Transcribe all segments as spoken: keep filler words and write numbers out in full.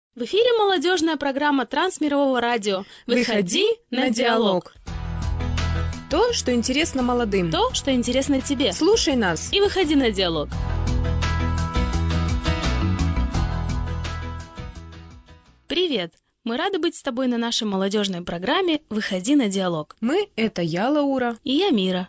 В эфире молодежная программа Трансмирового радио. Выходи на диалог. То, что интересно молодым. То, что интересно тебе. Слушай нас и выходи на диалог. Привет! Мы рады быть с тобой на нашей молодежной программе «Выходи на диалог». Мы — это я, Лаура. И я, Мира.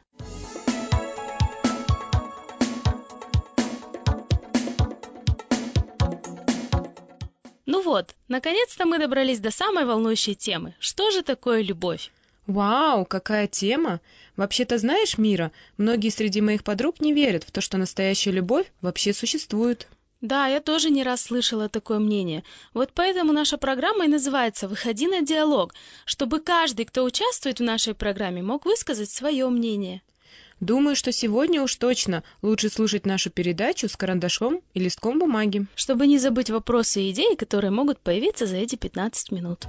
Ну вот, наконец-то мы добрались до самой волнующей темы. Что же такое любовь? Вау, какая тема! Вообще-то знаешь, Мира, многие среди моих подруг не верят в то, что настоящая любовь вообще существует. Да, я тоже не раз слышала такое мнение. Вот поэтому наша программа и называется «Выходи на диалог», чтобы каждый, кто участвует в нашей программе, мог высказать свое мнение. Думаю, что сегодня уж точно лучше слушать нашу передачу с карандашом и листком бумаги. Чтобы не забыть вопросы и идеи, которые могут появиться за эти пятнадцать минут.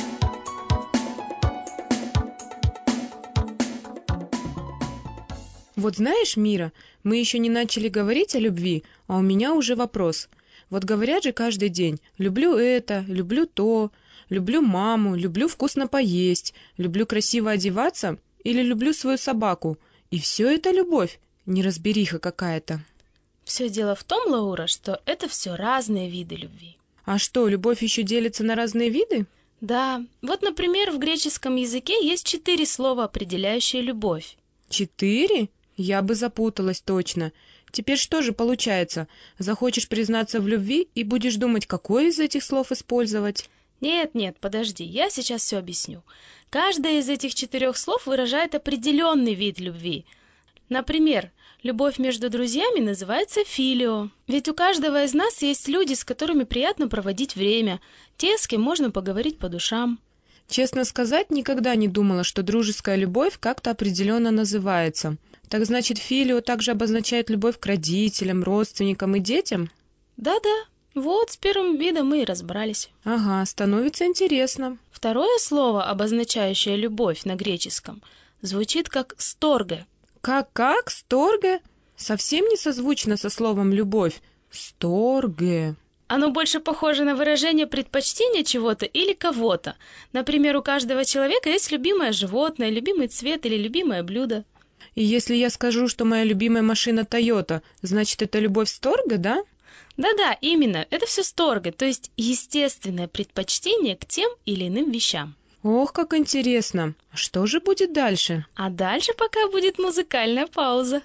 Вот знаешь, Мира, мы еще не начали говорить о любви, а у меня уже вопрос. Вот говорят же каждый день: люблю это, люблю то, люблю маму, люблю вкусно поесть, люблю красиво одеваться или люблю свою собаку. И все это любовь, неразбериха какая-то. Все дело в том, Лаура, что это все разные виды любви. А что, любовь еще делится на разные виды? Да, вот, например, в греческом языке есть четыре слова, определяющие любовь. Четыре? Я бы запуталась точно. Теперь что же получается? Захочешь признаться в любви и будешь думать, какое из этих слов использовать? Нет, нет, подожди, я сейчас все объясню. Каждое из этих четырех слов выражает определенный вид любви. Например, любовь между друзьями называется филио. Ведь у каждого из нас есть люди, с которыми приятно проводить время, те, с кем можно поговорить по душам. Честно сказать, никогда не думала, что дружеская любовь как-то определенно называется. Так значит, филио также обозначает любовь к родителям, родственникам и детям? Да-да, вот с первым видом мы и разобрались. Ага, становится интересно. Второе слово, обозначающее любовь на греческом, звучит как «сторге». Как-как? Сторге? Совсем не созвучно со словом «любовь». Сторге. Оно больше похоже на выражение предпочтения чего-то или кого-то. Например, у каждого человека есть любимое животное, любимый цвет или любимое блюдо. И если я скажу, что моя любимая машина Тойота, значит, это любовь сторге, да? Да-да, именно, это все сторге, то есть естественное предпочтение к тем или иным вещам. Ох, как интересно! Что же будет дальше? А дальше пока будет музыкальная пауза.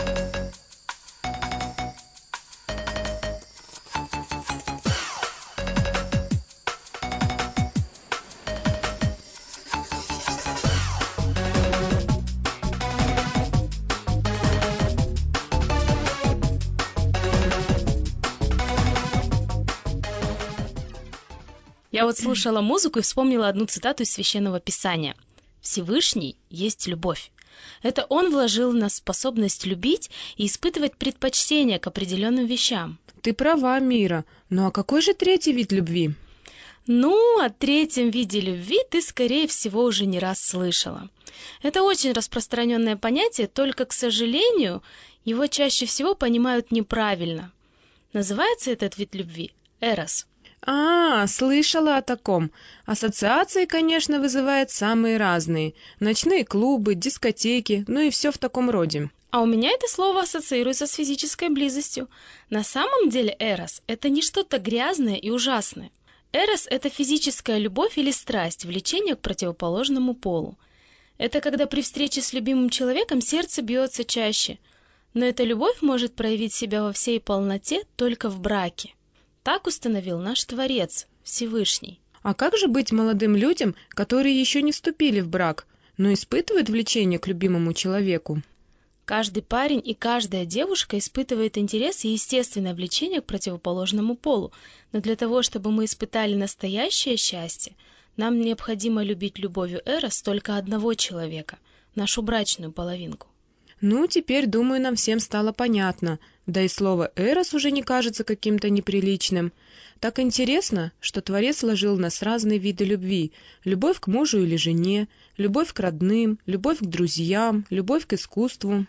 Я вот слушала музыку и вспомнила одну цитату из Священного Писания. «Всевышний есть любовь». Это Он вложил в нас способность любить и испытывать предпочтение к определенным вещам. Ты права, Мира. Ну а какой же третий вид любви? Ну, о третьем виде любви ты, скорее всего, уже не раз слышала. Это очень распространенное понятие, только, к сожалению, его чаще всего понимают неправильно. Называется этот вид любви эрос. А, слышала о таком. Ассоциации, конечно, вызывают самые разные. Ночные клубы, дискотеки, ну и все в таком роде. А у меня это слово ассоциируется с физической близостью. На самом деле эрос – это не что-то грязное и ужасное. Эрос – это физическая любовь или страсть, влечение к противоположному полу. Это когда при встрече с любимым человеком сердце бьется чаще. Но эта любовь может проявить себя во всей полноте только в браке. Так установил наш Творец, Всевышний. А как же быть молодым людям, которые еще не вступили в брак, но испытывают влечение к любимому человеку? Каждый парень и каждая девушка испытывает интерес и естественное влечение к противоположному полу. Но для того, чтобы мы испытали настоящее счастье, нам необходимо любить любовью эрос только одного человека, нашу брачную половинку. Ну, теперь, думаю, нам всем стало понятно. Да и слово «эрос» уже не кажется каким-то неприличным. Так интересно, что Творец сложил в нас разные виды любви. Любовь к мужу или жене, любовь к родным, любовь к друзьям, любовь к искусству.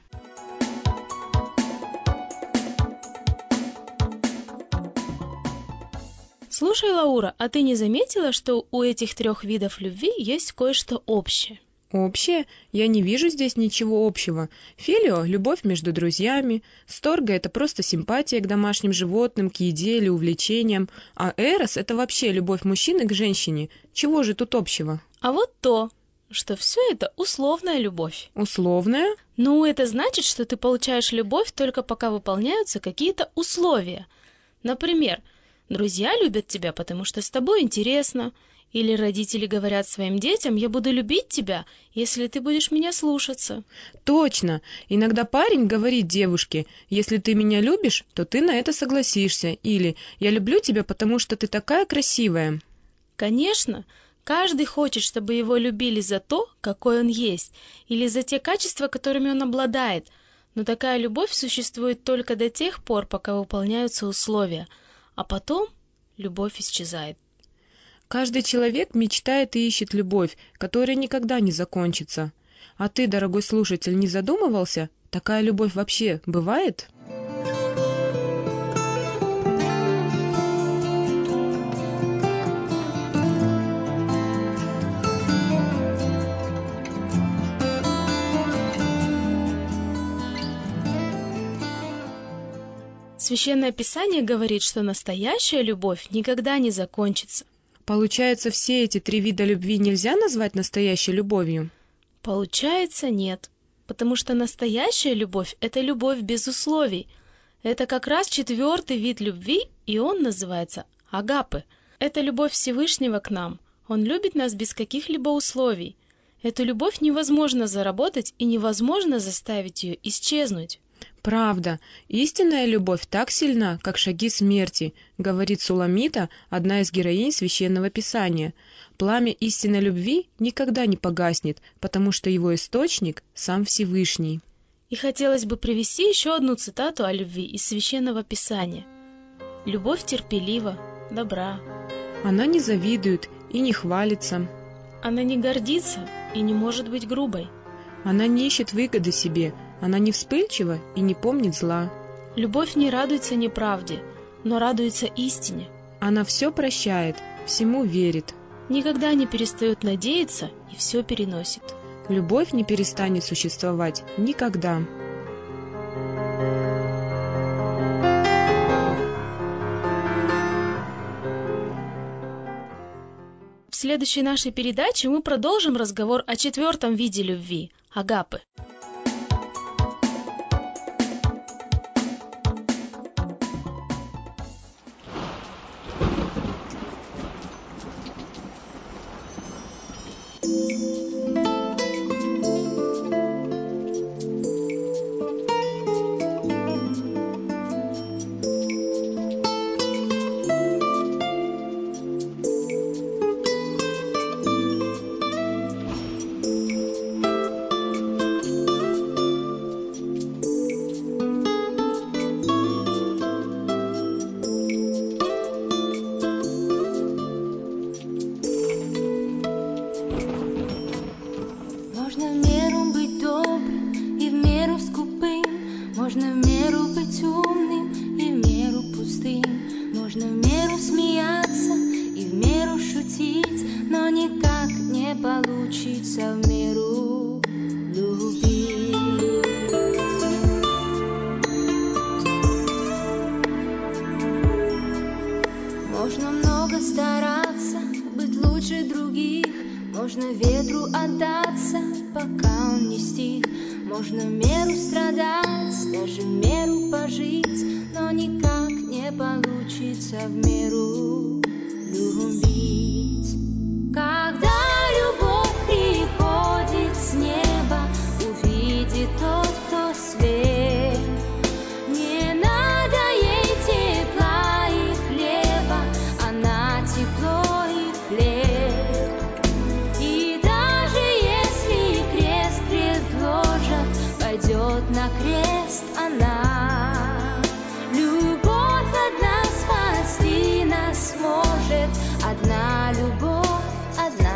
Слушай, Лаура, а ты не заметила, что у этих трех видов любви есть кое-что общее? Общее? Я не вижу здесь ничего общего. Филио — любовь между друзьями, сторго — это просто симпатия к домашним животным, к еде или увлечениям, а эрос — это вообще любовь мужчины к женщине. Чего же тут общего? А вот то, что все это условная любовь. Условная? Ну, это значит, что ты получаешь любовь только пока выполняются какие-то условия. Например, друзья любят тебя, потому что с тобой интересно. Или родители говорят своим детям: «Я буду любить тебя, если ты будешь меня слушаться». Точно! Иногда парень говорит девушке: «Если ты меня любишь, то ты на это согласишься», или «Я люблю тебя, потому что ты такая красивая». Конечно, каждый хочет, чтобы его любили за то, какой он есть, или за те качества, которыми он обладает. Но такая любовь существует только до тех пор, пока выполняются условия, а потом любовь исчезает. Каждый человек мечтает и ищет любовь, которая никогда не закончится. А ты, дорогой слушатель, не задумывался, такая любовь вообще бывает? Священное Писание говорит, что настоящая любовь никогда не закончится. Получается, все эти три вида любви нельзя назвать настоящей любовью? Получается, нет. Потому что настоящая любовь — это любовь без условий. Это как раз четвертый вид любви, и он называется агапы. Это любовь Всевышнего к нам. Он любит нас без каких-либо условий. Эту любовь невозможно заработать и невозможно заставить ее исчезнуть. Правда, истинная любовь так сильна, как шаги смерти, говорит Суламита, одна из героинь Священного Писания. Пламя истинной любви никогда не погаснет, потому что его источник — сам Всевышний. И хотелось бы привести еще одну цитату о любви из Священного Писания. «Любовь терпелива, добра. Она не завидует и не хвалится. Она не гордится и не может быть грубой. Она не ищет выгоды себе, она не вспыльчива и не помнит зла. Любовь не радуется неправде, но радуется истине. Она все прощает, всему верит. Никогда не перестает надеяться и все переносит». Любовь не перестанет существовать никогда. В следующей нашей передаче мы продолжим разговор о четвертом виде любви – агапы. Можно в меру быть добрым и в меру скупым, можно в меру быть умным и в меру пустым, можно в меру смеяться и в меру шутить, но никак не получится в меру любить. Можно много стараться, быть лучше других, можно ветру отдаться, пока он не стих. Можно в меру страдать, даже в меру пожить, но никак не получится в меру любить. Когда любовь приходит с неба, увидит тот, кто свет. Не надо ей тепла и хлеба, она тепло и хлеб. И даже если крест предложат, пойдет на крест она. Любовь одна спасти нас может, одна любовь, одна.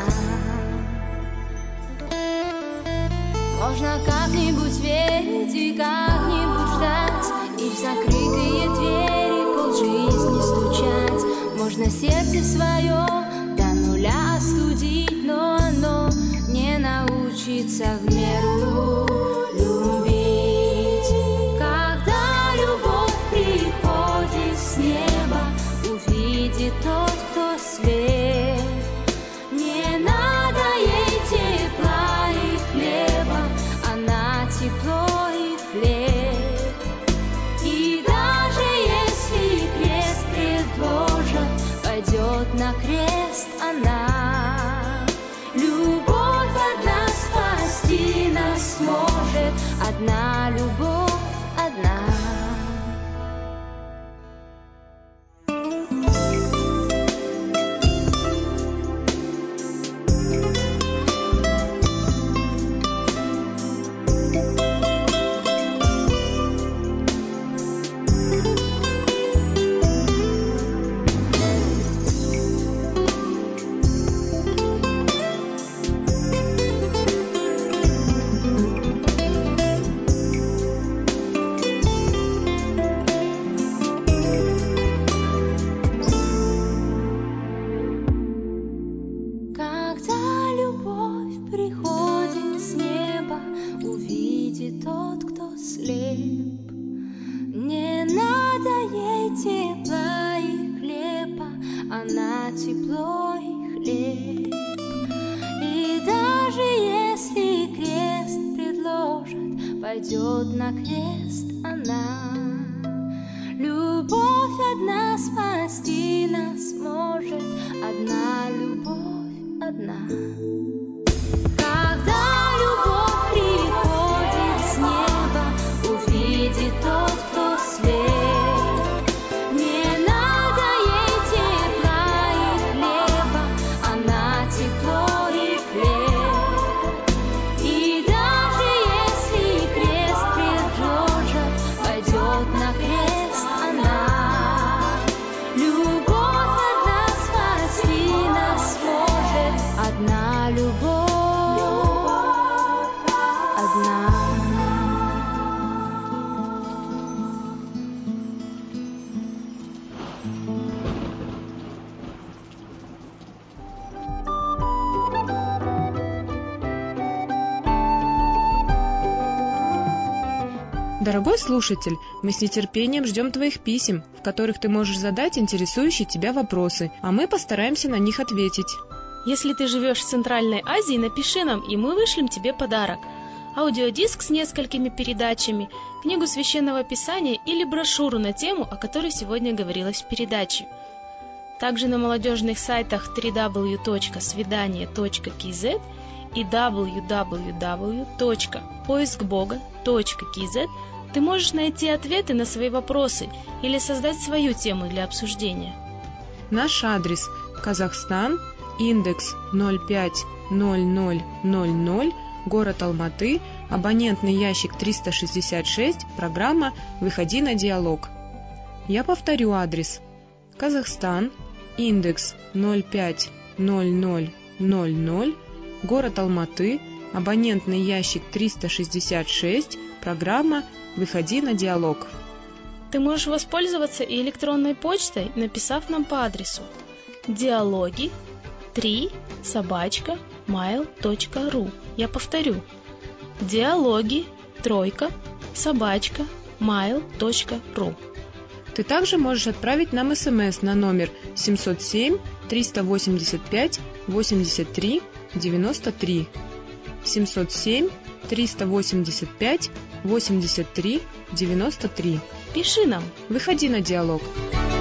Можно как-нибудь верить и как-нибудь ждать, и в закрытые двери полжизни стучать. Можно сердце свое до нуля остудить, но оно не научится в меру любить. Когда любовь приходит с неба, увидит тот, кто слеп. Не надо ей тепла и хлеба, она тепло и хлеб. И даже если крест предложат, пойдет на крест она. Любовь одна спасти нас может, одна любовь, одна. Пойдет на крест она. Любовь одна спасти нас может, одна любовь, одна. Когда любовь приходит с неба, увидит тот, кто слеп. Не надо ей тепла и хлеба, она тепло и хлеб. На крест она. Любовь одна спасти нас может, одна любовь, одна. Дорогой слушатель, мы с нетерпением ждем твоих писем, в которых ты можешь задать интересующие тебя вопросы, а мы постараемся на них ответить. Если ты живешь в Центральной Азии, напиши нам, и мы вышлем тебе подарок. Аудиодиск с несколькими передачами, книгу Священного Писания или брошюру на тему, о которой сегодня говорилось в передаче. Также на молодежных сайтах дабл ю дабл ю дабл ю точка свидание точка кей зет и дабл ю дабл ю дабл ю точка поиск бога точка кей зет ты можешь найти ответы на свои вопросы или создать свою тему для обсуждения. Наш адрес: Казахстан, индекс ноль пять ноль ноль ноль ноль, город Алматы, абонентный ящик триста шестьдесят шесть, программа «Выходи на диалог». Я повторю адрес: Казахстан, индекс ноль пять ноль ноль ноль ноль, город Алматы, абонентный ящик триста шестьдесят шесть, программа «Выходи на диалог». Ты можешь воспользоваться и электронной почтой, написав нам по адресу диалоги три собака mail точка ру. Я повторю: диалоги тройка собака mail точка ру. Ты также можешь отправить нам смс на номер семь ноль семь триста восемьдесят пять восемьдесят три девяносто три. семь ноль семь триста восемьдесят пять восемьдесят три девяносто три. Пиши нам. Выходи на диалог.